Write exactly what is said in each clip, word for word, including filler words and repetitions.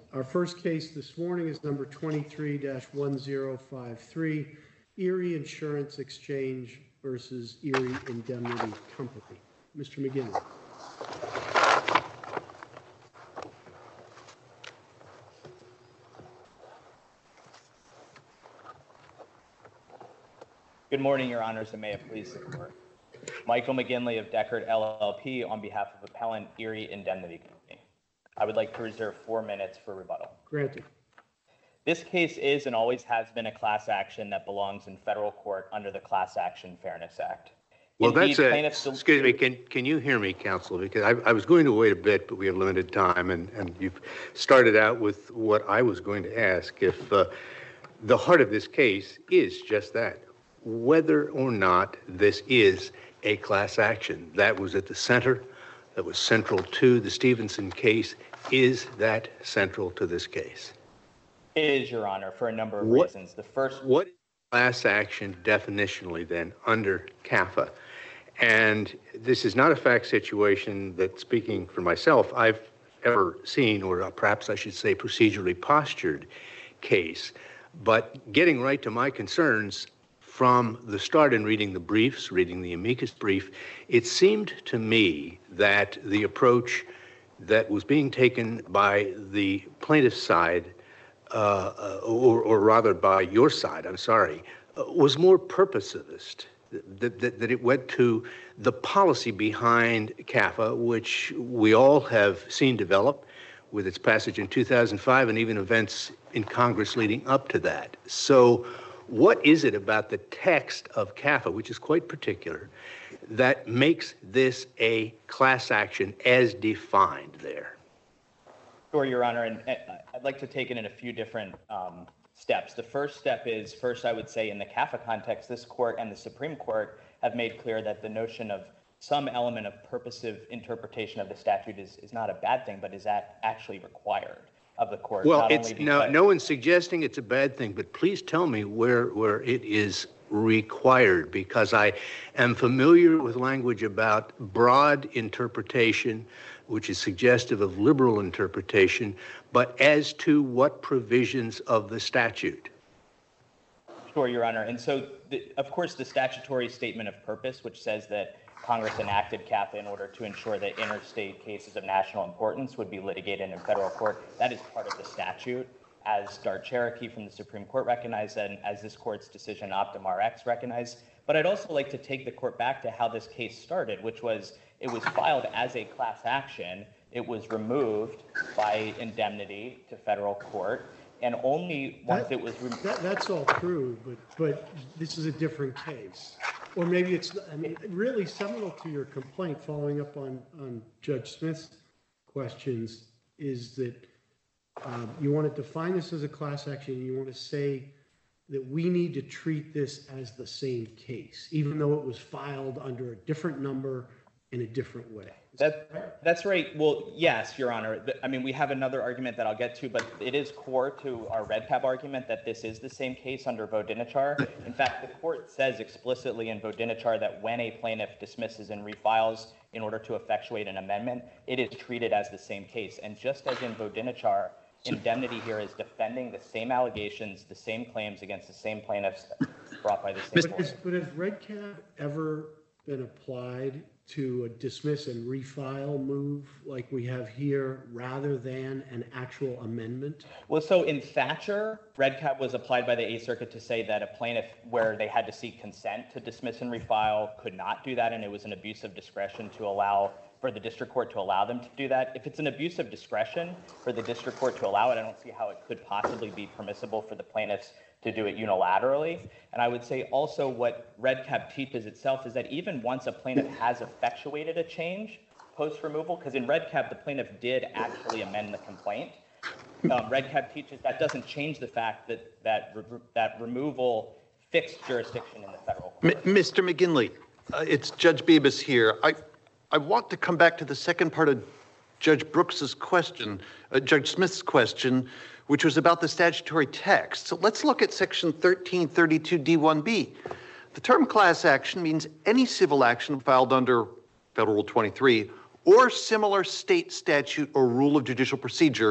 Our first case this morning is number twenty-three dash one zero five three, Erie Insurance Exchange versus Erie Indemnity Company. Mister McGinley. Good morning, Your Honors, and may it please the Court. Michael McGinley of Deckard L L P on behalf of Appellant Erie Indemnity Company. I would like to reserve four minutes for rebuttal. Granted. This case is and always has been a class action that belongs in federal court under the Class Action Fairness Act. Well, Indeed, that's a, plaintiffs... excuse me, can, can you hear me, counsel? Because I, I was going to wait a bit, but we have limited time, and, and you've started out with what I was going to ask. If uh, the heart of this case is just that, whether or not this is a class action. That was at the center, that was central to the Stevenson case. Is that central to this case? It is, Your Honor, for a number of what, reasons. The first... What is class action definitionally then under C A F A? And this is not a fact situation that, speaking for myself, I've ever seen, or perhaps I should say procedurally postured case. But getting right to my concerns, from the start in reading the briefs, reading the amicus brief, it seemed to me that the approach that was being taken by the plaintiff's side, uh, or, or rather by your side, I'm sorry, uh, was more purposivist, that, that, that it went to the policy behind C A F A, which we all have seen develop with its passage in two thousand five and even events in Congress leading up to that. So what is it about the text of C A F A, which is quite particular, that makes this a class action as defined there? Sure, Your Honor, and I'd like to take it in a few different um, steps. The first step is, first I would say in the C A F A context, this court and the Supreme Court have made clear that the notion of some element of purposive interpretation of the statute is, is not a bad thing, but is that actually required of the court. Well, it's no, no one's suggesting it's a bad thing, but please tell me where, where it is required, because I am familiar with language about broad interpretation, which is suggestive of liberal interpretation, but as to what provisions of the statute? Sure, Your Honor. And so, the, of course, the statutory statement of purpose, which says that Congress enacted C A F A in order to ensure that interstate cases of national importance would be litigated in federal court. That is part of the statute, as Dart Cherokee from the Supreme Court recognized, and as this court's decision Optum R X recognized. But I'd also like to take the court back to how this case started, which was it was filed as a class action. It was removed by indemnity to federal court. And only once that, it was removed. That, that's all true, but but this is a different case. Or maybe it's, I mean, really seminal to your complaint, following up on, on Judge Smith's questions, is that um, you want to define this as a class action, and you want to say that we need to treat this as the same case, even though it was filed under a different number in a different way. That, that's right. Well, yes, Your Honor. I mean, we have another argument that I'll get to, but it is core to our Red Cab argument that this is the same case under Vodinichar. In fact, the court says explicitly in Vodinichar that when a plaintiff dismisses and refiles in order to effectuate an amendment, it is treated as the same case. And just as in Vodinichar, indemnity here is defending the same allegations, the same claims against the same plaintiffs brought by the same court. But has Red Cab ever been applied to a dismiss and refile move like we have here, rather than an actual amendment? Well, so in Thatcher, Red Cab was applied by the Eighth Circuit to say that a plaintiff where they had to seek consent to dismiss and refile could not do that, and it was an abuse of discretion to allow for the district court to allow them to do that. If it's an abuse of discretion for the district court to allow it, I don't see how it could possibly be permissible for the plaintiffs to do it unilaterally. And I would say also what Red Cab teaches itself is that even once a plaintiff has effectuated a change post-removal, because in Red Cab the plaintiff did actually amend the complaint, um, Red Cab teaches that doesn't change the fact that that, re that removal fixed jurisdiction in the federal court. M Mister McGinley, uh, it's Judge Bibas here. I, I want to come back to the second part of Judge Brooks's question, uh, Judge Smith's question, which was about the statutory text. So let's look at section thirteen thirty-two D one B. The term class action means any civil action filed under Federal Rule twenty-three or similar state statute or rule of judicial procedure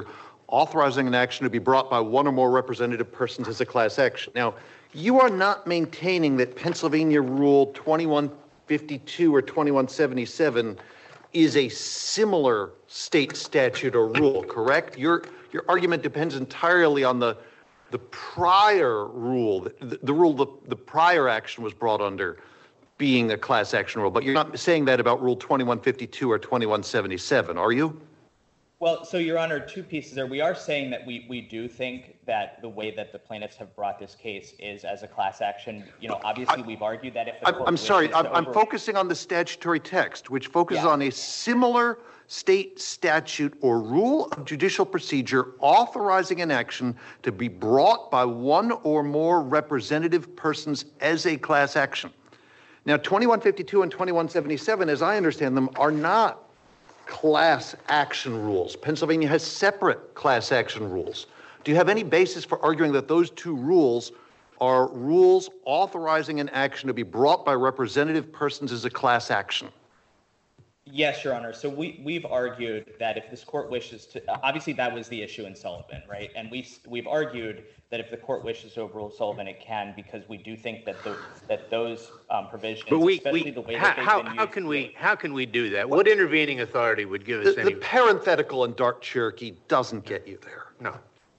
authorizing an action to be brought by one or more representative persons as a class action. Now, you are not maintaining that Pennsylvania Rule twenty-one fifty-two or twenty-one seventy-seven is a similar state statute or rule, correct? Your, your argument depends entirely on the, the prior rule, the, the rule the, the prior action was brought under being a class action rule, but you're not saying that about Rule twenty-one fifty-two or twenty-one seventy-seven, are you? Well, so Your Honor, two pieces there. We are saying that we, we do think that the way that the plaintiffs have brought this case is as a class action. You know, obviously, I, we've argued that if the I'm, court I'm sorry, I'm, over... I'm focusing on the statutory text, which focuses yeah. on a similar state statute or rule of judicial procedure authorizing an action to be brought by one or more representative persons as a class action. Now, twenty-one fifty-two and twenty-one seventy-seven, as I understand them, are not class action rules. Pennsylvania has separate class action rules. Do you have any basis for arguing that those two rules are rules authorizing an action to be brought by representative persons as a class action? Yes, Your Honor. So we, we've argued that if this court wishes to, obviously that was the issue in Sullivan, right? And we, we've argued that if the court wishes to overrule Sullivan, it can, because we do think that the, that those um, provisions, but we, especially we, the way how, that they've how, been how used, can we how can we do that? What intervening authority would give us the, any? The parenthetical in Dart Cherokee doesn't get you there. No.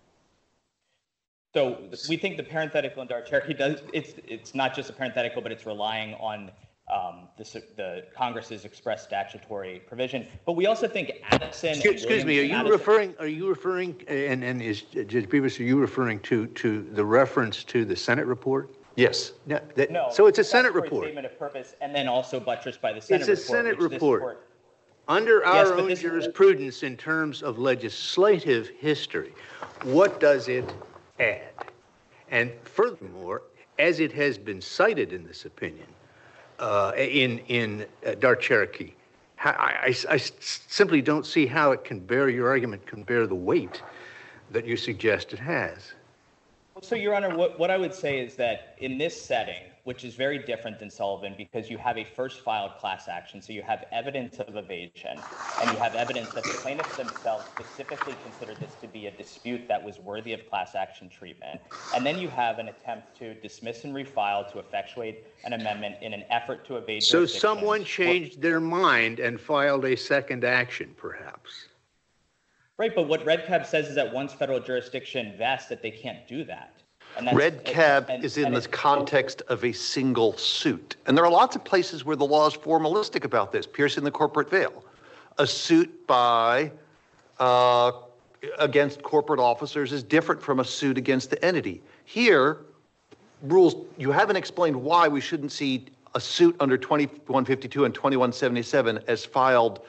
So we think the parenthetical in Dart Cherokee does, it's, it's not just a parenthetical, but it's relying on um, the, the Congress's express statutory provision. But we also think Addison. Excuse, excuse me, are you Addison, referring, are you referring, and, and is Judge Beavis, are you referring to, to the reference to the Senate report? Yes. No, that, No. so it's a Senate statutory report. Statement of purpose, and then also buttressed by the Senate It's a report. Senate which this report. court- Under our Yes, but own this- jurisprudence in terms of legislative history, what does it add? And furthermore, as it has been cited in this opinion, uh, in, in uh, Dart Cherokee, how, I, I, I simply don't see how it can bear, your argument can bear the weight that you suggest it has. So, Your Honor, what, what I would say is that in this setting, which is very different than Sullivan because you have a first filed class action, so you have evidence of evasion, and you have evidence that the plaintiffs themselves specifically considered this to be a dispute that was worthy of class action treatment. And then you have an attempt to dismiss and refile to effectuate an amendment in an effort to evade So jurisdiction. someone changed their mind and filed a second action, perhaps. Right, but what Red Cab says is that once federal jurisdiction vests, that they can't do that. And that's, Red Cab and, is in and the context of a single suit. And there are lots of places where the law is formalistic about this, piercing the corporate veil. A suit by, uh, against corporate officers is different from a suit against the entity. Here, rules, you haven't explained why we shouldn't see a suit under twenty-one fifty-two and twenty-one seventy-seven as filed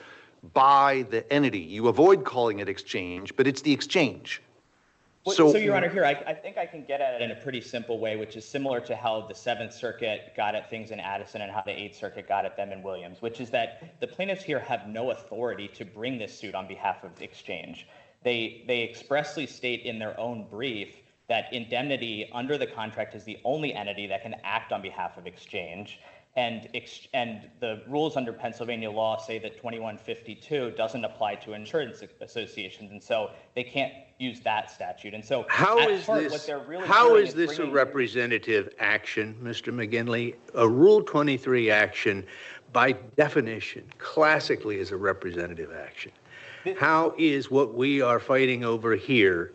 by the entity. You avoid calling it exchange, but it's the exchange. Well, so, so, Your Honor, here, I, I think I can get at it in a pretty simple way, which is similar to how the Seventh Circuit got at things in Addison and how the Eighth Circuit got at them in Williams, which is that the plaintiffs here have no authority to bring this suit on behalf of exchange. They, they expressly state in their own brief that indemnity under the contract is the only entity that can act on behalf of exchange. And, ex- and the rules under Pennsylvania law say that twenty-one fifty-two doesn't apply to insurance associations, and so they can't use that statute. And so, how at is heart, this? what they're really how doing is this bringing, a representative action, Mister McGinley? A Rule twenty-three action, by definition, classically is a representative action. This, how is what we are fighting over here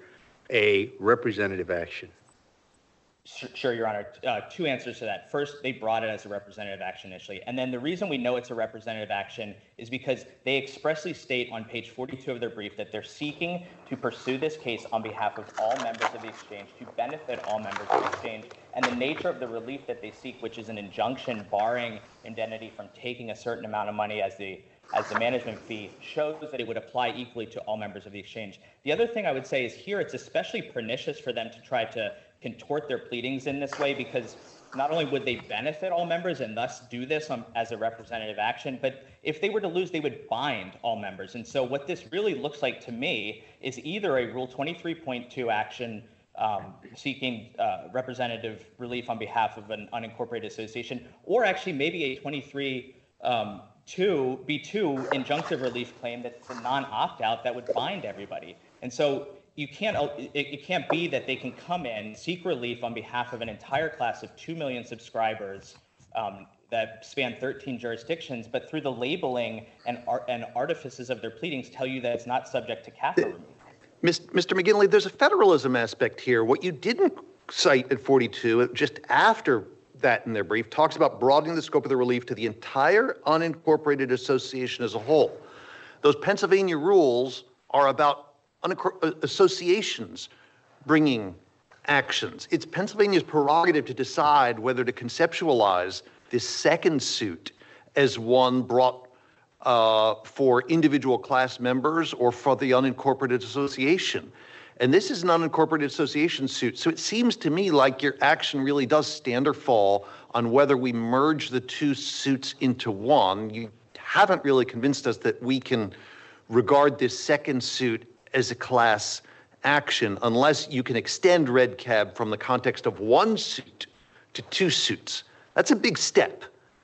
a representative action? Sure, Your Honor. Uh, two answers to that. First, they brought it as a representative action initially. And then the reason we know it's a representative action is because they expressly state on page forty-two of their brief that they're seeking to pursue this case on behalf of all members of the exchange, to benefit all members of the exchange. And the nature of the relief that they seek, which is an injunction barring indemnity from taking a certain amount of money as the as the management fee, shows that it would apply equally to all members of the exchange. The other thing I would say is here, it's especially pernicious for them to try to contort their pleadings in this way, because not only would they benefit all members and thus do this on, as a representative action, but if they were to lose, they would bind all members. And so what this really looks like to me is either a Rule twenty-three point two action um, seeking uh, representative relief on behalf of an unincorporated association, or actually maybe a twenty-three um, B two injunctive relief claim that's a non-opt-out that would bind everybody. And so you can't, it, it can't be that they can come in, seek relief on behalf of an entire class of two million subscribers um, that span thirteen jurisdictions, but through the labeling and, art, and artifices of their pleadings tell you that it's not subject to CAFA removal. Mister McGinley, there's a federalism aspect here. What you didn't cite at forty-two, just after that in their brief, talks about broadening the scope of the relief to the entire unincorporated association as a whole. Those Pennsylvania rules are about associations bringing actions. It's Pennsylvania's prerogative to decide whether to conceptualize this second suit as one brought uh, for individual class members or for the unincorporated association. And this is an unincorporated association suit. So it seems to me like your action really does stand or fall on whether we merge the two suits into one. You haven't really convinced us that we can regard this second suit as a class action unless you can extend Red Cab from the context of one suit to two suits. That's a big step.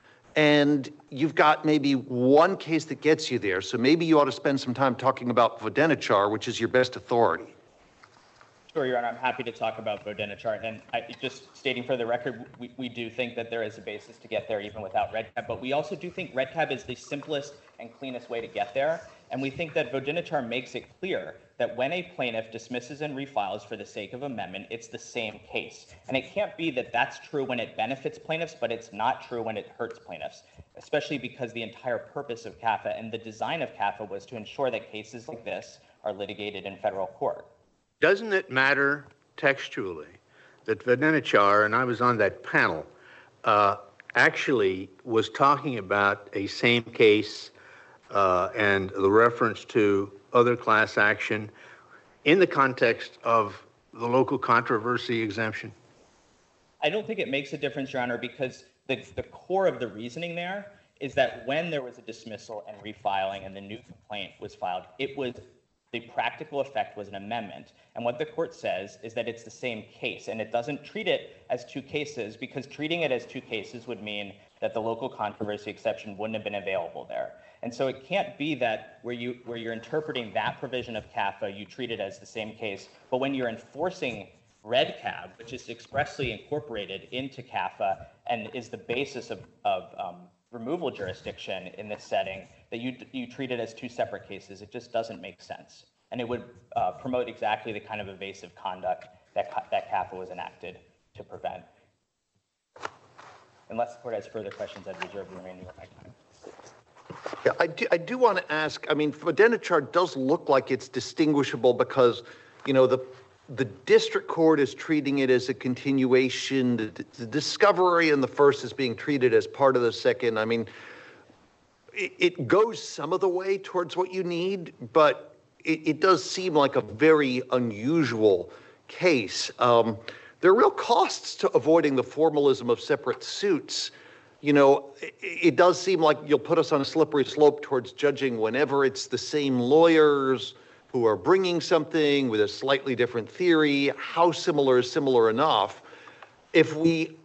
And you've got maybe one case that gets you there. So maybe you ought to spend some time talking about Vodenichar, which is your best authority. Sure, Your Honor, I'm happy to talk about Vodenichar. And I, just stating for the record, we, we do think that there is a basis to get there even without Red Cab, but we also do think Red Cab is the simplest and cleanest way to get there. And we think that Vodenichar makes it clear that when a plaintiff dismisses and refiles for the sake of amendment, it's the same case. And it can't be that that's true when it benefits plaintiffs, but it's not true when it hurts plaintiffs, especially because the entire purpose of CAFA and the design of CAFA was to ensure that cases like this are litigated in federal court. Doesn't it matter textually that Vodenichar, and I was on that panel, uh, actually was talking about a same case uh, and the reference to other class action in the context of the local controversy exemption? I don't think it makes a difference, Your Honor, because the, the core of the reasoning there is that when there was a dismissal and refiling and the new complaint was filed, it was the practical effect was an amendment. And what the court says is that it's the same case, and it doesn't treat it as two cases, because treating it as two cases would mean that the local controversy exception wouldn't have been available there. And so it can't be that where, you, where you're interpreting that provision of CAFA, you treat it as the same case, but when you're enforcing Red Cab, which is expressly incorporated into CAFA and is the basis of, of um, removal jurisdiction in this setting, that you you treat it as two separate cases. It just doesn't make sense. And it would uh, promote exactly the kind of evasive conduct that, that CAFA was enacted to prevent. Unless the court has further questions, I'd reserve the remaining of my time. Yeah, I do, I do want to ask, I mean, Vodenichar does look like it's distinguishable because, you know, the the district court is treating it as a continuation. The, the discovery in the first is being treated as part of the second. I mean, it, it goes some of the way towards what you need, but it, it does seem like a very unusual case. Um, there are real costs to avoiding the formalism of separate suits. You know, it, it does seem like you'll put us on a slippery slope towards judging whenever it's the same lawyers who are bringing something with a slightly different theory. How similar is similar enough? If we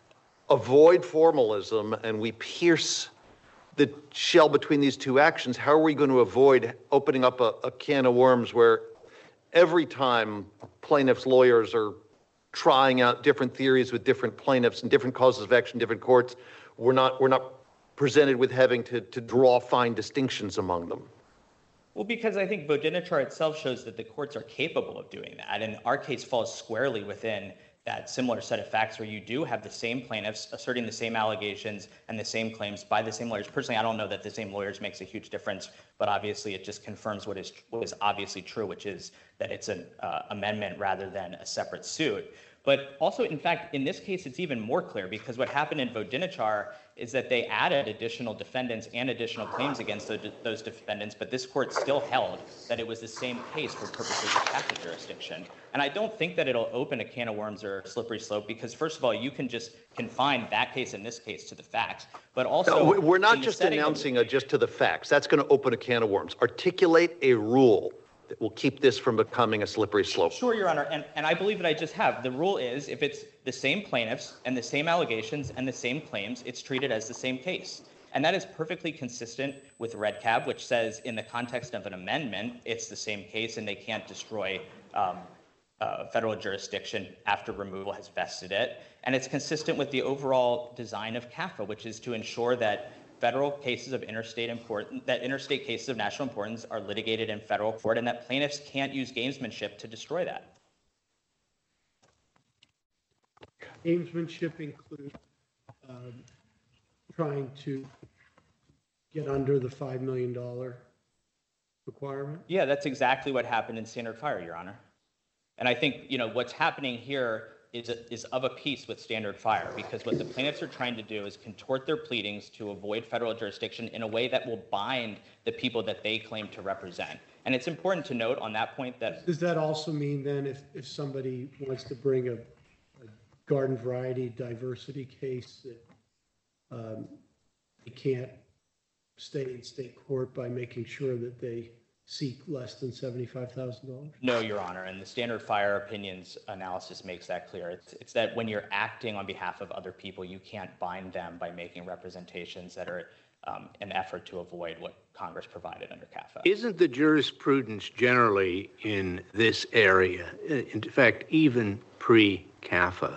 avoid formalism and we pierce the shell between these two actions, how are we going to avoid opening up a, a can of worms where every time plaintiffs' lawyers are trying out different theories with different plaintiffs and different causes of action, different courts, we're not, we're not presented with having to, to draw fine distinctions among them? Well, because I think Vodenichar itself shows that the courts are capable of doing that. And our case falls squarely within that similar set of facts where you do have the same plaintiffs asserting the same allegations and the same claims by the same lawyers. Personally, I don't know that the same lawyers makes a huge difference, but obviously it just confirms what is what is obviously true, which is that it's an uh, amendment rather than a separate suit. But also, in fact, in this case, it's even more clear because what happened in Vodenichar is that they added additional defendants and additional claims against those defendants, but this court still held that it was the same case for purposes of CAFA jurisdiction. And I don't think that it'll open a can of worms or a slippery slope because, first of all, you can just confine that case in this case to the facts, but also— No, we're not just announcing a just to the facts. That's going to open a can of worms. Articulate a rule that will keep this from becoming a slippery slope. Sure, Your Honor, and, and I believe that I just have. The rule is if it's the same plaintiffs and the same allegations and the same claims, it's treated as the same case. And that is perfectly consistent with Red Cab, which says in the context of an amendment, it's the same case and they can't destroy um, uh, federal jurisdiction after removal has vested it. And it's consistent with the overall design of CAFA, which is to ensure that federal cases of interstate important, that interstate cases of national importance are litigated in federal court, and that plaintiffs can't use gamesmanship to destroy that. Gamesmanship include um, trying to get under the five million dollars requirement? Yeah, that's exactly what happened in Standard Fire, Your Honor. And I think, you know, what's happening here is, is of a piece with Standard Fire, because what the plaintiffs are trying to do is contort their pleadings to avoid federal jurisdiction in a way that will bind the people that they claim to represent. And it's important to note on that point that... Does that also mean then if, if somebody wants to bring a, a garden variety diversity case that um, they can't stay in state court by making sure that they seek less than seventy-five thousand dollars? No, Your Honor, and the Standard Fire opinions analysis makes that clear. It's, it's that when you're acting on behalf of other people, you can't bind them by making representations that are um, an effort to avoid what Congress provided under CAFA. Isn't the jurisprudence generally in this area, in fact, even pre-CAFA,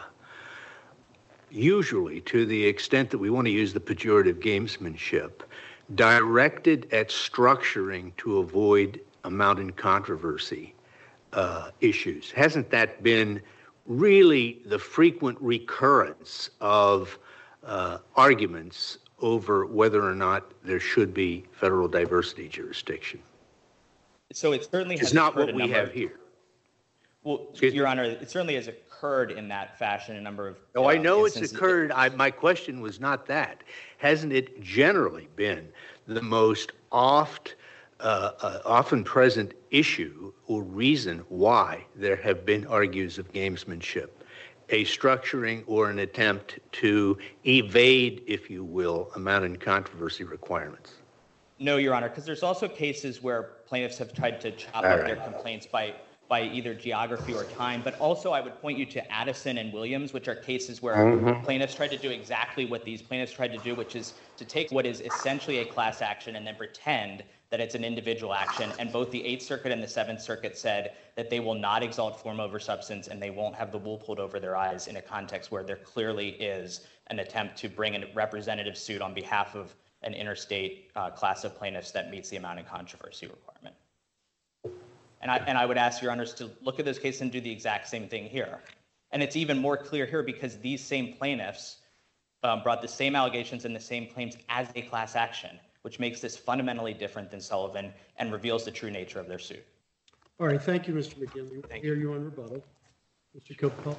usually to the extent that we want to use the pejorative gamesmanship, directed at structuring to avoid amount in controversy uh, issues? Hasn't that been really the frequent recurrence of uh, arguments over whether or not there should be federal diversity jurisdiction? So it certainly has It's not occurred what a we number have of- here. Well, Excuse Your me? Honor, it certainly has occurred in that fashion a number of Oh, I uh, know it's instances. occurred. I, my question was not that. Hasn't it generally been the most oft, uh, uh, often present issue or reason why there have been argues of gamesmanship? A structuring or an attempt to evade, if you will, amount in controversy requirements? No, Your Honor, because there's also cases where plaintiffs have tried to chop All up right. their complaints by by either geography or time, but also I would point you to Addison and Williams, which are cases where Mhm. plaintiffs tried to do exactly what these plaintiffs tried to do, which is to take what is essentially a class action and then pretend that it's an individual action. And both the Eighth Circuit and the Seventh Circuit said that they will not exalt form over substance and they won't have the wool pulled over their eyes in a context where there clearly is an attempt to bring a representative suit on behalf of an interstate uh, class of plaintiffs that meets the amount in controversy requirement. And I, and I would ask Your Honors to look at those cases and do the exact same thing here. And it's even more clear here because these same plaintiffs um, brought the same allegations and the same claims as a class action, which makes this fundamentally different than Sullivan and reveals the true nature of their suit. All right, thank you, Mister McGinley. Thank Hear you on rebuttal. Mister Kopel.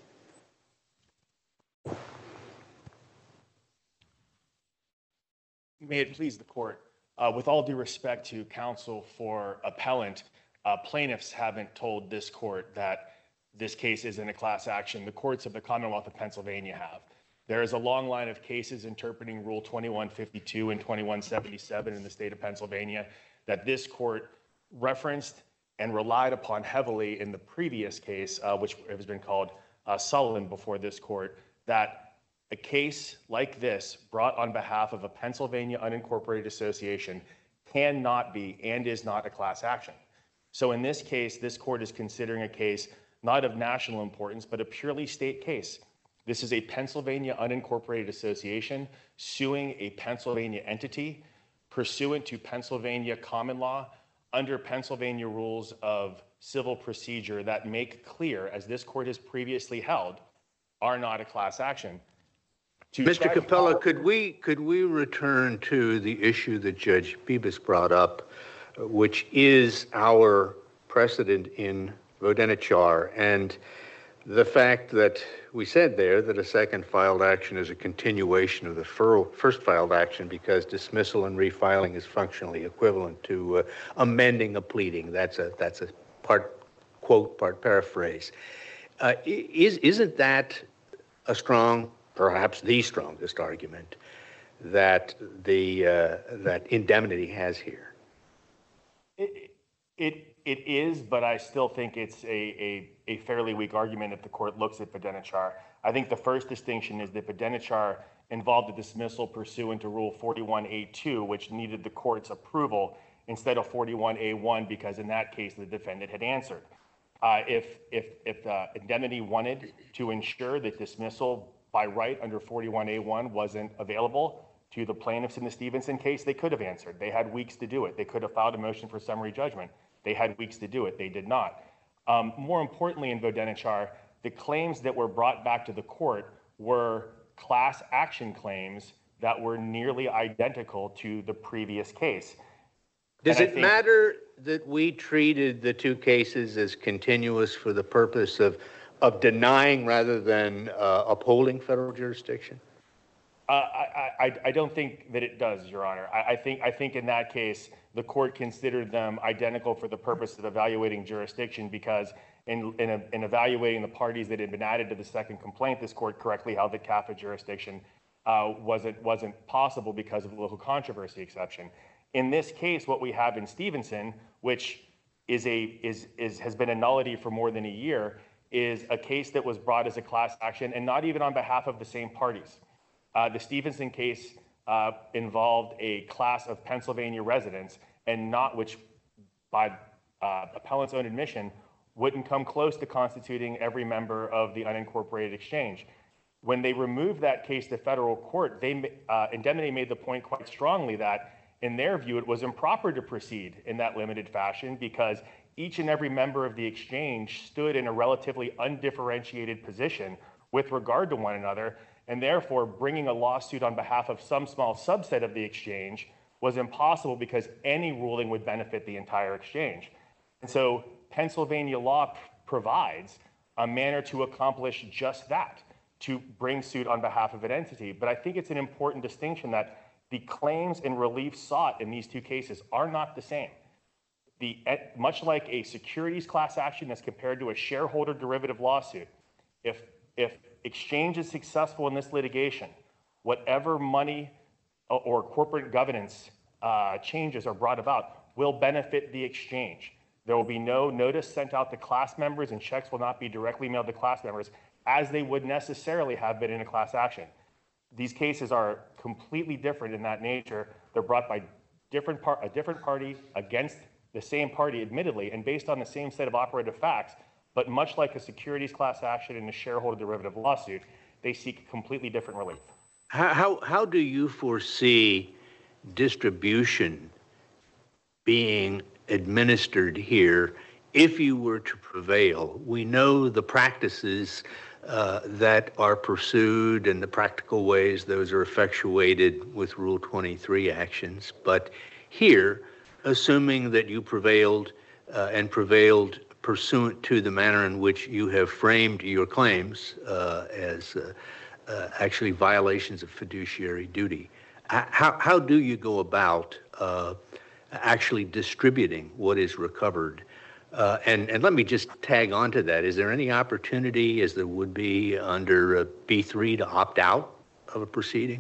May it please the court. Uh, with all due respect to counsel for appellant, uh, plaintiffs haven't told this court that this case isn't a class action. The courts of the Commonwealth of Pennsylvania have. There is a long line of cases interpreting Rule twenty-one fifty-two and twenty-one seventy-seven in the state of Pennsylvania that this court referenced and relied upon heavily in the previous case, uh, which has been called uh, Sullivan before this court, that a case like this brought on behalf of a Pennsylvania unincorporated association cannot be and is not a class action. So in this case, this court is considering a case not of national importance, but a purely state case. This is a Pennsylvania unincorporated association suing a Pennsylvania entity pursuant to Pennsylvania common law under Pennsylvania rules of civil procedure that make clear, as this court has previously held, are not a class action. To Mister try to- Capella, could we, could we return to the issue that Judge Bibas brought up, uh, which is our precedent in Vodenichar, and the fact that we said there that a second filed action is a continuation of the fir- first filed action because dismissal and refiling is functionally equivalent to uh, amending a pleading. That's a, that's a part quote, part paraphrase. Uh, is, isn't that a strong, perhaps the strongest argument that the uh, that indemnity has here? It, it, it is, but I still think it's a, a, a fairly weak argument if the court looks at Vodenichar. I think the first distinction is that Vodenichar involved a dismissal pursuant to Rule forty-one A two, which needed the court's approval instead of forty-one A one, because in that case, the defendant had answered. Uh, if if if the indemnity wanted to ensure that dismissal by right under forty-one A one wasn't available to the plaintiffs in the Stevenson case, they could have answered. They had weeks to do it. They could have filed a motion for summary judgment. They had weeks to do it. They did not. Um, more importantly, in Vodenichar, the claims that were brought back to the court were class action claims that were nearly identical to the previous case. Does And I it think- matter that we treated the two cases as continuous for the purpose of, of denying rather than uh, upholding federal jurisdiction? Uh, I, I, I don't think that it does, Your Honor. I, I think I think in that case, the court considered them identical for the purpose of evaluating jurisdiction because in, in, a, in evaluating the parties that had been added to the second complaint, this court correctly held that C A F A jurisdiction uh, wasn't, wasn't possible because of the local controversy exception. In this case, what we have in Stevenson, which is a, is, is, has been a nullity for more than a year, is a case that was brought as a class action and not even on behalf of the same parties. Uh, the Stevenson case uh, involved a class of Pennsylvania residents and not which, by uh, appellant's own admission, wouldn't come close to constituting every member of the unincorporated exchange. When they removed that case to federal court, they, uh, Indemnity made the point quite strongly that, in their view, it was improper to proceed in that limited fashion because each and every member of the exchange stood in a relatively undifferentiated position with regard to one another, and therefore bringing a lawsuit on behalf of some small subset of the exchange was impossible because any ruling would benefit the entire exchange. And so Pennsylvania law p- provides a manner to accomplish just that, to bring suit on behalf of an entity. But I think it's an important distinction that the claims and relief sought in these two cases are not the same. The, much like a securities class action as compared to a shareholder derivative lawsuit, if, if exchange is successful in this litigation, whatever money or corporate governance uh, changes are brought about will benefit the exchange. There will be no notice sent out to class members and checks will not be directly mailed to class members as they would necessarily have been in a class action. These cases are completely different in that nature. They're brought by different par- a different party against the same party, admittedly, and based on the same set of operative facts, but much like a securities class action and a shareholder derivative lawsuit, they seek completely different relief. How, how, how do you foresee distribution being administered here if you were to prevail? We know the practices uh, that are pursued and the practical ways those are effectuated with Rule twenty-three actions. But here, assuming that you prevailed uh, and prevailed pursuant to the manner in which you have framed your claims uh, as uh, uh, actually violations of fiduciary duty, how, how do you go about uh, actually distributing what is recovered? Uh, and, and let me just tag on to that. Is there any opportunity, as there would be under uh, B three, to opt out of a proceeding?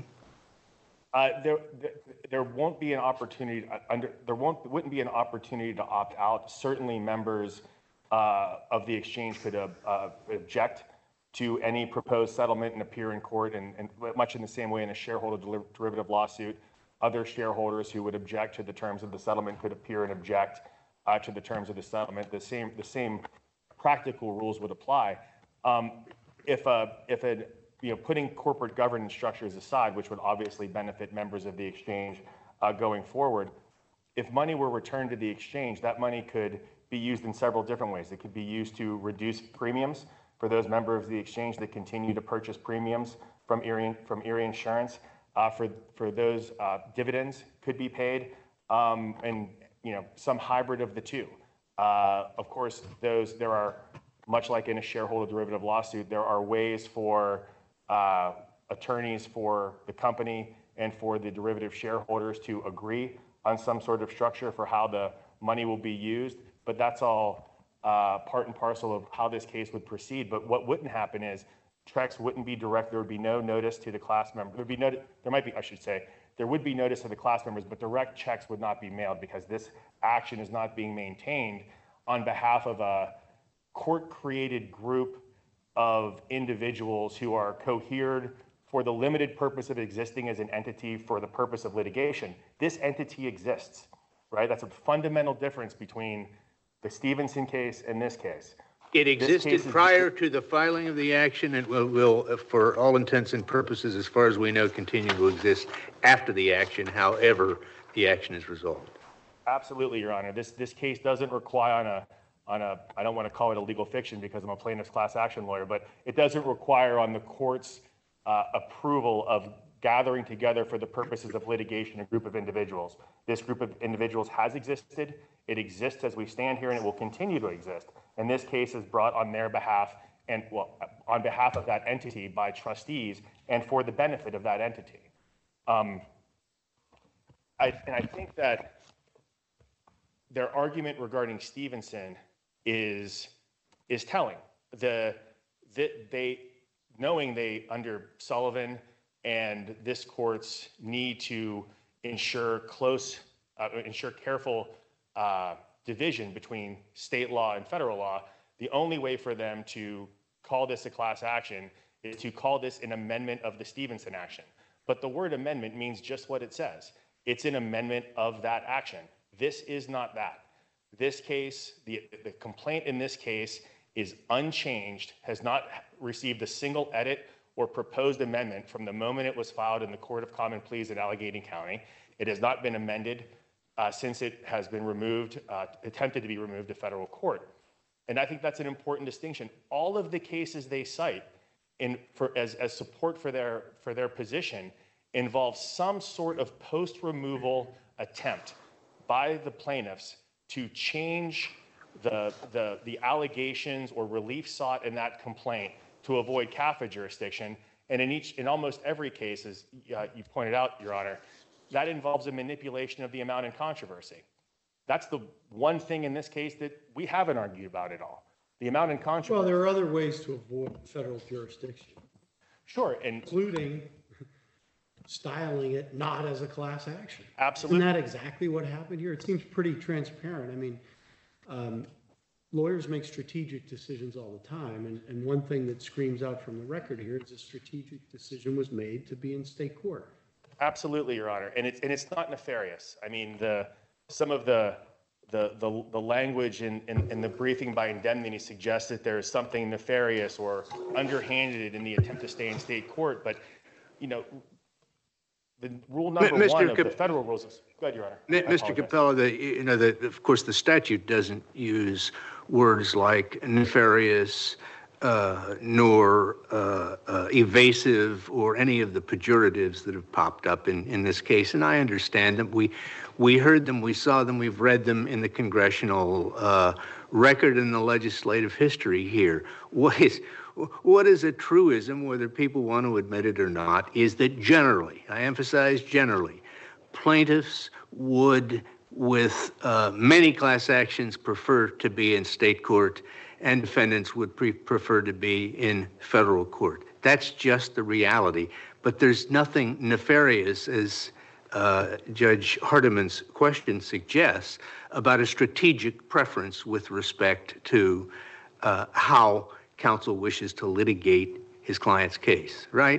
Uh, there, there, there won't be an opportunity uh, under there won't wouldn't be an opportunity to opt out. Certainly, members uh, of the exchange could uh, uh, object to any proposed settlement and appear in court, and, and much in the same way in a shareholder der- derivative lawsuit, other shareholders who would object to the terms of the settlement could appear and object uh, to the terms of the settlement. The same the same practical rules would apply. Um, if a if a you know, putting corporate governance structures aside, which would obviously benefit members of the exchange uh, going forward, if money were returned to the exchange, that money could be used in several different ways. It could be used to reduce premiums for those members of the exchange that continue to purchase premiums from Erie, from Erie Insurance. Uh, for for those uh, dividends could be paid, um, and you know some hybrid of the two. Uh, of course, those there are, much like in a shareholder derivative lawsuit, there are ways for uh, attorneys for the company and for the derivative shareholders to agree on some sort of structure for how the money will be used. But that's all uh, part and parcel of how this case would proceed. But what wouldn't happen is Trex wouldn't be direct. There would be no notice to the class member. There would be no, there might be, I should say, there would be notice to the class members, but direct checks would not be mailed because this action is not being maintained on behalf of a court-created group of individuals who are cohered for the limited purpose of existing as an entity for the purpose of litigation. This entity exists, right? That's a fundamental difference between the Stevenson case and this case. It case existed is- prior to the filing of the action and will, will, uh, for all intents and purposes, as far as we know, continue to exist after the action, however the action is resolved. Absolutely, Your Honor. This, this case doesn't require on a, on a, I don't want to call it a legal fiction because I'm a plaintiff's class action lawyer, but it doesn't require on the court's uh, approval of gathering together for the purposes of litigation a group of individuals. This group of individuals has existed. It exists as we stand here and it will continue to exist. And this case is brought on their behalf and, well, on behalf of that entity by trustees and for the benefit of that entity. Um, I, and I think that their argument regarding Stevenson is, is telling. The, the, they, knowing they, under Sullivan and this court's need to ensure close, uh, ensure careful uh, division between state law and federal law, the only way for them to call this a class action is to call this an amendment of the Stevenson action. But the word amendment means just what it says. It's an amendment of that action. This is not that. This case, the, the complaint in this case is unchanged, has not received a single edit or proposed amendment from the moment it was filed in the Court of Common Pleas in Allegheny County. It has not been amended uh, since it has been removed, uh, attempted to be removed to federal court. And I think that's an important distinction. All of the cases they cite in, for, as, as support for their, for their position involve some sort of post-removal attempt by the plaintiffs to change the, the, the allegations or relief sought in that complaint to avoid C A F A jurisdiction. And in each, in almost every case, as uh, you pointed out, Your Honor, that involves a manipulation of the amount in controversy. That's the one thing in this case that we haven't argued about at all. The amount in controversy. Well, there are other ways to avoid federal jurisdiction, Sure, and including styling it not as a class action. absolutely. Isn't that exactly what happened here? It seems pretty transparent. I mean, um, lawyers make strategic decisions all the time, and, and one thing that screams out from the record here is a strategic decision was made to be in state court. Absolutely, Your Honor, and it's and it's not nefarious. I mean, the some of the the the, the language in, in in the briefing by indemnity suggests that there is something nefarious or underhanded in the attempt to stay in state court. But you know, the rule number Mister one of Cap- the federal rules is. Go ahead, Your Honor. Mi- I Mister apologize. Capella, the, you know, the, of course, the statute doesn't use words like nefarious, uh, nor uh, uh, evasive, or any of the pejoratives that have popped up in, in this case. And I understand them. We, we heard them, we saw them, we've read them in the congressional uh, record and the legislative history here. What is, what is a truism, whether people want to admit it or not, is that generally, I emphasize generally, plaintiffs would, with uh, many class actions, prefer to be in state court, and defendants would pre- prefer to be in federal court. That's just the reality. But there's nothing nefarious, as uh, Judge Hardiman's question suggests, about a strategic preference with respect to uh, how counsel wishes to litigate his client's case, right?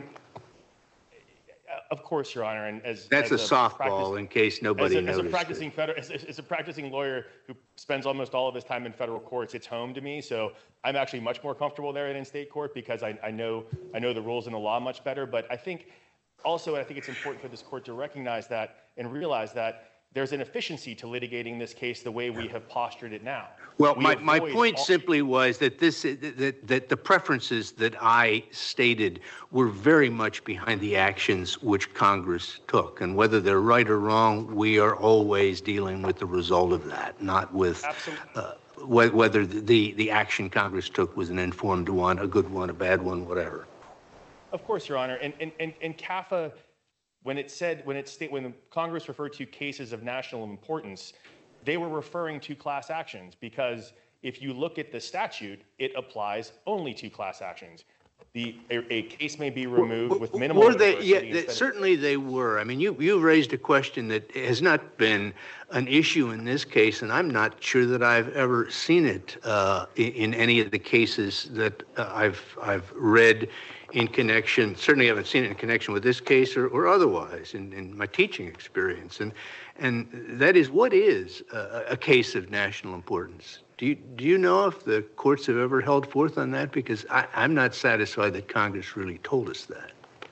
Of course, Your Honor, and as That's as a softball practice- in case nobody as a, as a noticed. practicing it. federal, as, as a practicing lawyer who spends almost all of his time in federal courts, it's home to me. So I'm actually much more comfortable there than in state court because I, I know I know the rules and the law much better. But I think also, I think it's important for this court to recognize that and realize that there's an efficiency to litigating this case the way we have postured it now. Well, We my, my avoid point all- simply was that this, that, that the preferences that I stated were very much behind the actions which Congress took. And whether they're right or wrong, we are always dealing with the result of that, not with Absolutely. uh, wh- whether the, the action Congress took was an informed one, a good one, a bad one, whatever. Of course, Your Honor, and and and, and C A F A, when it said when it state when the Congress referred to cases of national importance, they were referring to class actions because if you look at the statute, it applies only to class actions. The a, a case may be removed with minimal. Were they, adversity yeah, instead they- of- certainly they were. I mean, you, you raised a question that has not been an issue in this case, and I'm not sure that I've ever seen it uh, in, in any of the cases that uh, I've, I've read in connection, certainly haven't seen it in connection with this case or, or otherwise in, in my teaching experience. And, and that is, what is a, a case of national importance? Do you, do you know if the courts have ever held forth on that? Because I, I'm not satisfied that Congress really told us that.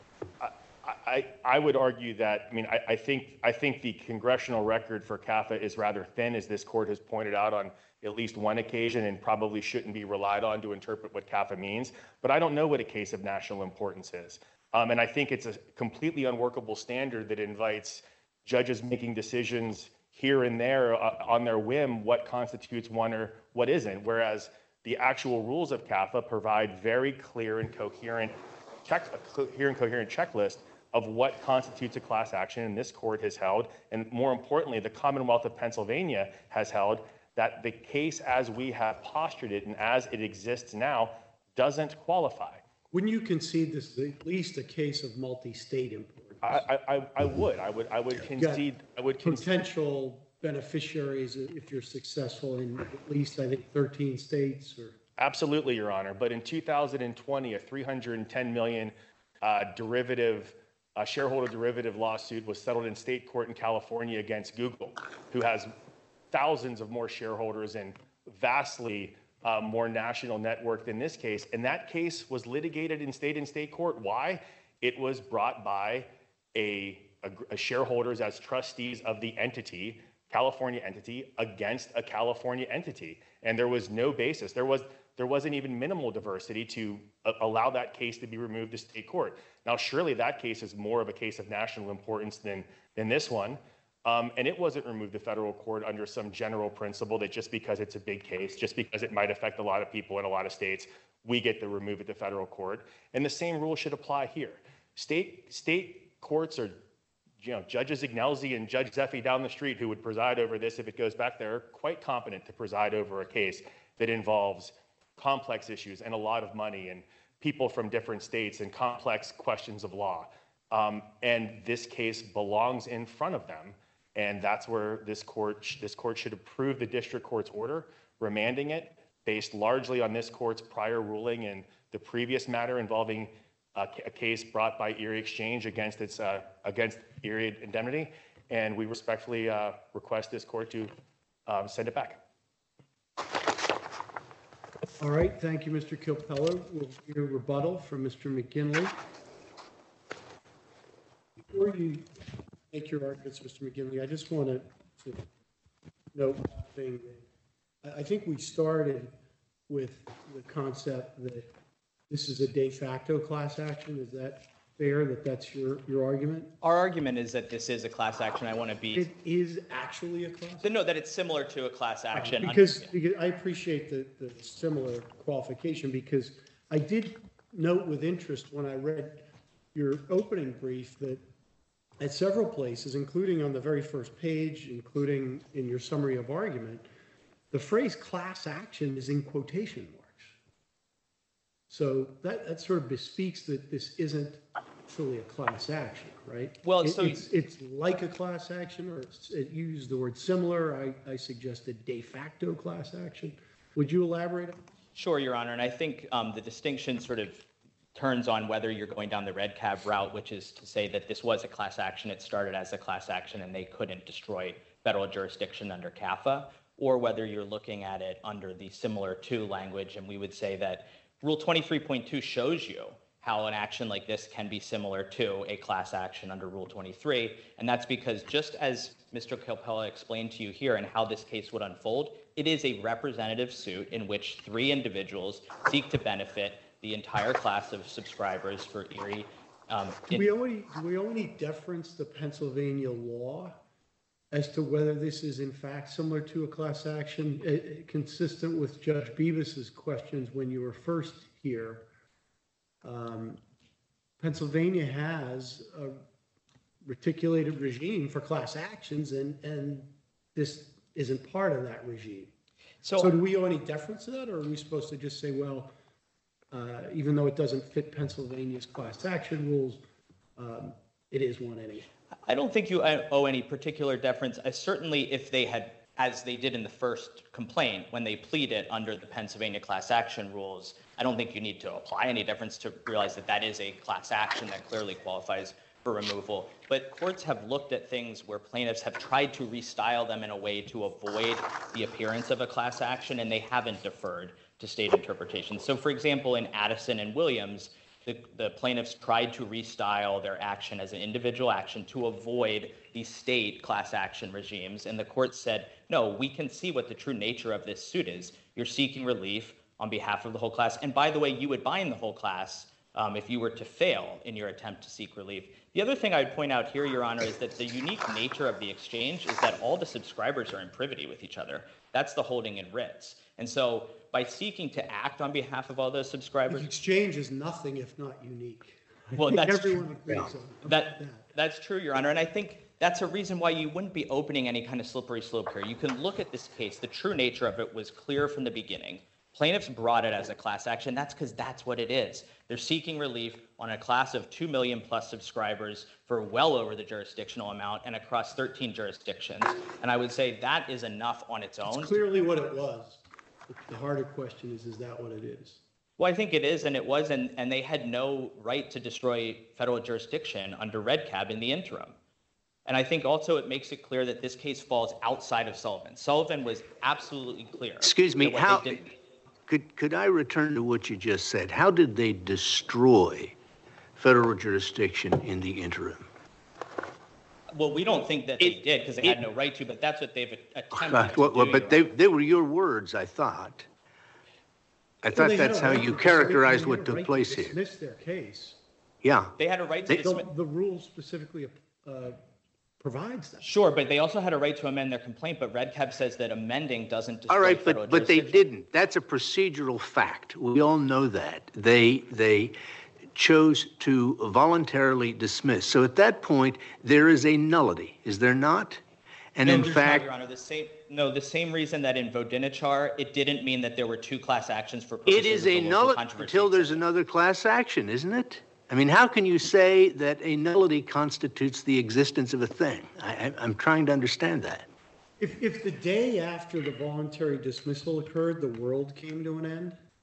I, I would argue that, I mean, I, I think I think the congressional record for CAFA is rather thin, as this court has pointed out on at least one occasion, and probably shouldn't be relied on to interpret what CAFA means. But I don't know what a case of national importance is. Um, and I think it's a completely unworkable standard that invites judges making decisions here and there uh, on their whim what constitutes one or what isn't, whereas the actual rules of CAFA provide very clear and coherent check, a clear and coherent checklist of what constitutes a class action, and this court has held, and more importantly, the Commonwealth of Pennsylvania has held, that the case as we have postured it and as it exists now doesn't qualify. Wouldn't you concede this is at least a case of multi-state importance? I, I, I would, I would, I would concede, I would concede. Potential beneficiaries if you're successful in at least, I think, thirteen states or. Absolutely, Your Honor. But in two thousand twenty, a three hundred ten million uh, derivative A shareholder derivative lawsuit was settled in state court in California against Google, who has thousands of more shareholders and vastly uh, more national network than this case. And that case was litigated in state and state court. Why? It was brought by a, a, a shareholders as trustees of the entity, California entity, against a California entity. And there was no basis. There was There wasn't even minimal diversity to uh, allow that case to be removed to state court. Now, surely that case is more of a case of national importance than, than this one. Um, and it wasn't removed to federal court under some general principle that just because it's a big case, just because it might affect a lot of people in a lot of states, we get to remove it to federal court. And the same rule should apply here. State, state courts are, you know, Judges Ignelzi and Judge Zeffie down the street, who would preside over this if it goes back there, are quite competent to preside over a case that involves complex issues and a lot of money and people from different states and complex questions of law. Um, and this case belongs in front of them. And that's where this court, this court should approve the district court's order, remanding it based largely on this court's prior ruling in the previous matter involving a, a case brought by Erie Exchange against its uh, against Erie Indemnity. And we respectfully uh, request this court to um, send it back. All right, thank you, Mister Kilpella. We'll hear rebuttal from Mister McGinley. Before you make your arguments, Mister McGinley, I just want to note one thing. I think we started with the concept that this is a de facto class action. Is that fair, that that's your, your argument? Our argument is that this is a class action. I want to be. It is actually a class action? No, that it's similar to a class action. Because, because I appreciate the, the similar qualification, because I did note with interest when I read your opening brief that at several places, including on the very first page, including in your summary of argument, the phrase class action is in quotation marks. So that, that sort of bespeaks that this isn't truly a class action, right? Well, It- so- it's, it's like a class action, or it's, it used the word similar. I, I suggested de facto class action. Would you elaborate on? Sure, Your Honor. And I think um, the distinction sort of turns on whether you're going down the red cab route, which is to say that this was a class action. It started as a class action and they couldn't destroy federal jurisdiction under CAFA, or whether you're looking at it under the similar to language. And we would say that Rule twenty-three point two shows you how an action like this can be similar to a class action under Rule twenty-three. And that's because, just as Mister Kilpella explained to you here and how this case would unfold, it is a representative suit in which three individuals seek to benefit the entire class of subscribers for Erie. Um, Do we only, do we only deference the Pennsylvania law as to whether this is in fact similar to a class action, eh, eh, consistent with Judge Bibas's questions when you were first here? Um, Pennsylvania has a reticulated regime for class actions, and, and this isn't part of that regime. So, So do we owe any deference to that, or are we supposed to just say, well, uh, even though it doesn't fit Pennsylvania's class action rules, um, it is one anyway? I don't think you owe any particular deference. I certainly, if they had, as they did in the first complaint, when they plead it under the Pennsylvania class action rules, I don't think you need to apply any deference to realize that that is a class action that clearly qualifies for removal, but courts have looked at things where plaintiffs have tried to restyle them in a way to avoid the appearance of a class action, and they haven't deferred to state interpretation. So, for example, in Addison and Williams, the, the plaintiffs tried to restyle their action as an individual action to avoid the state class action regimes, and the court said, no, we can see what the true nature of this suit is. You're seeking relief on behalf of the whole class, and by the way, you would bind the whole class Um, if you were to fail in your attempt to seek relief. The other thing I would point out here, Your Honor, is that the unique nature of the exchange is that all the subscribers are in privity with each other. That's the holding in writs. And so by seeking to act on behalf of all those The subscribers, exchange is nothing if not unique. I Well, think that's everyone true. agrees on about that, that. that's true, Your Honor. And I think that's a reason why you wouldn't be opening any kind of slippery slope here. You can look at this case. The true nature of it was clear from the beginning. Plaintiffs brought it as a class action. That's because that's what it is. They're seeking relief on a class of two million plus subscribers for well over the jurisdictional amount and across thirteen jurisdictions. And I would say that is enough on its own. It's clearly what it was. The harder question is, is that what it is? Well, I think it is, and it was, and, and they had no right to destroy federal jurisdiction under REDCAB in the interim. And I think also it makes it clear that this case falls outside of Sullivan. Sullivan was absolutely clear. Excuse me, that what how, they did- could, could I return to what you just said? How did they destroy federal jurisdiction in the interim? Well, we don't think that they It- did because they it- had no right to, but that's what they've attempted Well, to well, do. but Your they, Honor. they were your words, I thought. I Well, thought they had that's a how right you to- characterized they what had a took right to place here. Dismiss their case. Yeah. They had a right to They- dismiss. The, the rule specifically uh, provides that. Sure, but they also had a right to amend their complaint, but REDCAB says that amending doesn't destroy All right, federal but, but they jurisdiction. didn't. That's a procedural fact. We all know that. They, they chose to voluntarily dismiss. So at that point, there is a nullity, is there not? And No, in there's not, fact, Your Honor, the same, no, the same reason that in Vodinichar, it didn't mean that there were two class actions for it purposes is of the a local nullity controversy until there's exception. another class action, isn't it? I mean, how can you say that a nullity constitutes the existence of a thing? I, I, I'm trying to understand that. If, if the day after the voluntary dismissal occurred, the world came to an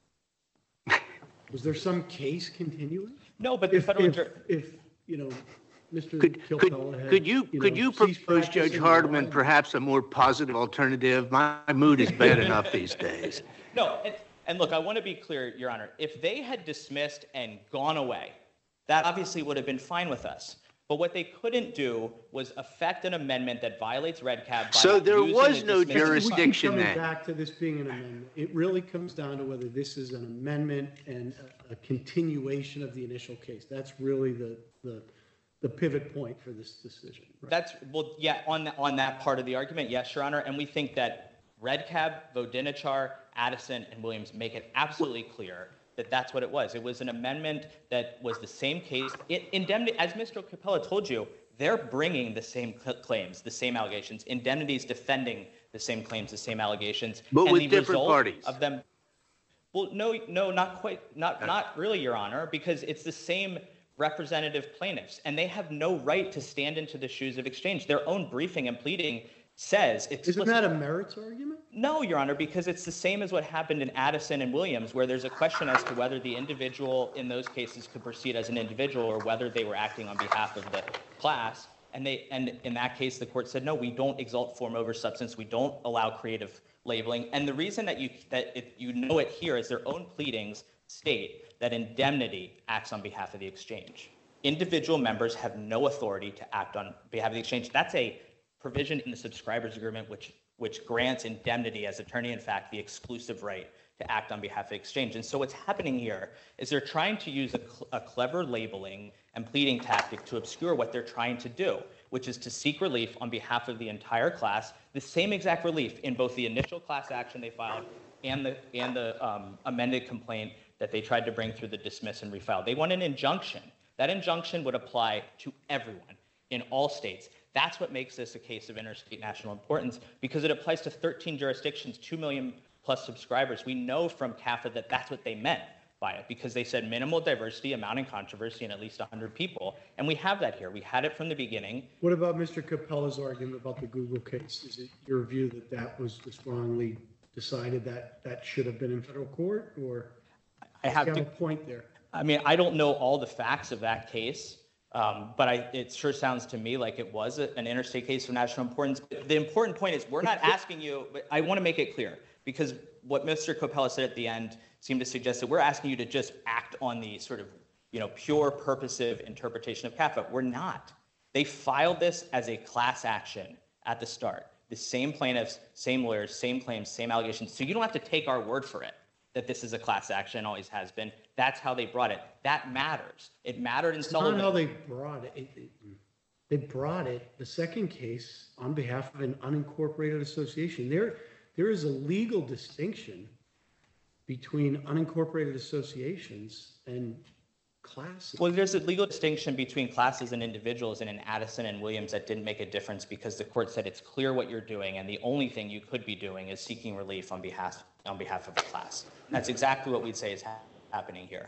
end, was there some case continuing? No, but the If, federal, if, jur- if, you know, Mister Could, Kilpella could, had, could you, could know, you ceased propose, Judge practicing Hardiman, law, perhaps a more positive alternative? My mood is bad enough these days. no, and, and look, I want to be clear, Your Honor, if they had dismissed and gone away, that obviously would have been fine with us. But what they couldn't do was affect an amendment that violates REDCAB by So there using was the no dismissal- We keep jurisdiction coming then. back to this being an amendment. It really comes down to whether this is an amendment and a, a continuation of the initial case. That's really the, the, the pivot point for this decision. right? That's, well, yeah, on, the- on that part of the argument, yes, Your Honor, and we think that REDCAB, Vodinichar, Addison, and Williams make it absolutely clear that that's what it was. It was an amendment that was the same case. It, indemnity, as Mister Capella told you, they're bringing the same cl- claims, the same allegations. Indemnity is defending the same claims, the same allegations. But and with the different result parties. Of them, well, no, no, not quite, not, not really, Your Honor, because it's the same representative plaintiffs, and they have no right to stand into the shoes of exchange. Their own briefing and pleading says Isn't explicitly. that a merits argument? No, Your Honor, because it's the same as what happened in Addison and Williams, where there's a question as to whether the individual in those cases could proceed as an individual or whether they were acting on behalf of the class. And they, and in that case, the court said, no, we don't exalt form over substance. We don't allow creative labeling. And the reason that you that it, you know it here is their own pleadings state that indemnity acts on behalf of the exchange. Individual members have no authority to act on behalf of the exchange. That's a provision in the subscribers agreement which which grants indemnity as attorney-in-fact the exclusive right to act on behalf of the exchange. And so what's happening here is they're trying to use a, cl- a clever labeling and pleading tactic to obscure what they're trying to do, which is to seek relief on behalf of the entire class, the same exact relief in both the initial class action they filed and the, and the um, amended complaint that they tried to bring through the dismiss and refile. They want an injunction. That injunction would apply to everyone in all states. That's what makes this a case of interstate national importance, because it applies to thirteen jurisdictions, two million plus subscribers. We know from C A F A that that's what they meant by it, because they said minimal diversity, amount in controversy, and at least one hundred people. And we have that here. We had it from the beginning. What about Mister Capella's argument about the Google case? Is it your view that that was strongly decided that that should have been in federal court, or I have you to, have a point there? I mean, I don't know all the facts of that case. Um, but I, it sure sounds to me like it was a, an interstate case of national importance. But the important point is we're not asking you, but I want to make it clear, because what Mister Copella said at the end seemed to suggest that we're asking you to just act on the sort of, you know, pure purposive interpretation of CAFA. We're not. They filed this as a class action at the start. The same plaintiffs, same lawyers, same claims, same allegations. So you don't have to take our word for it that this is a class action, always has been. That's how they brought it. That matters. It mattered in It's not how Sullivan. they brought it. It- it- They brought it, the second case, on behalf of an unincorporated association. There, there is a legal distinction between unincorporated associations and classes. Well, there's a legal distinction between classes and individuals, and in Addison and Williams that didn't make a difference because the court said it's clear what you're doing, and the only thing you could be doing is seeking relief on behalf on behalf of the class. And that's exactly what we'd say is ha- happening here.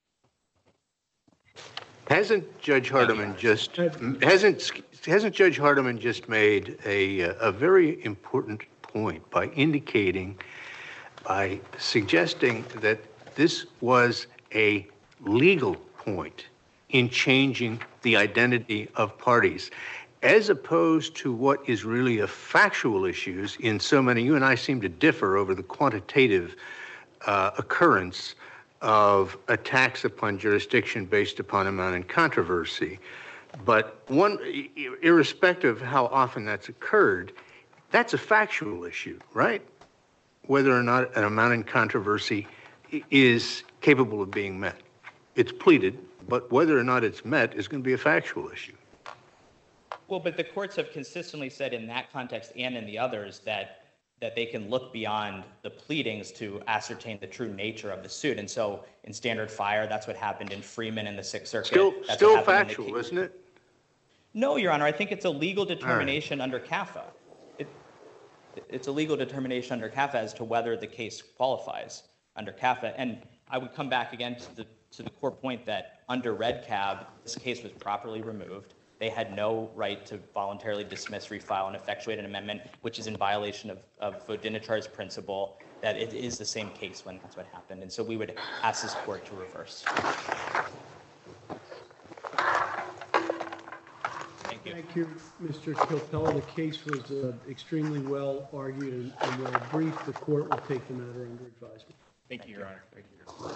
Hasn't Judge Hardiman just, hasn't, hasn't Judge Hardiman just made a, a very important point by indicating, by suggesting that this was a legal point in changing the identity of parties, as opposed to what is really a factual issues in so many, you and I seem to differ over the quantitative uh, occurrence of attacks upon jurisdiction based upon amount in controversy. But one, irrespective of how often that's occurred, that's a factual issue, right? Whether or not an amount in controversy is capable of being met. It's pleaded, but whether or not it's met is going to be a factual issue. Well, but the courts have consistently said in that context and in the others that that they can look beyond the pleadings to ascertain the true nature of the suit. And so in Standard Fire, that's what happened in Freeman in the Sixth Circuit. Still, That's still what happened in the factual, ca- isn't it? No, Your Honor, I think it's a legal determination under CAFA. It, it's a legal determination under CAFA as to whether the case qualifies under CAFA. And I would come back again to the, to the core point that under Red Cab, this case was properly removed. They had no right to voluntarily dismiss, refile, and effectuate an amendment, which is in violation of, of Vodinachar's principle that it is the same case when that's what happened. And so we would ask this court to reverse. Thank you. Thank you, Mister Copella. The case was uh, extremely well argued and and well briefed. The court will take the matter under advisement. Thank you, Your Honor. Thank you.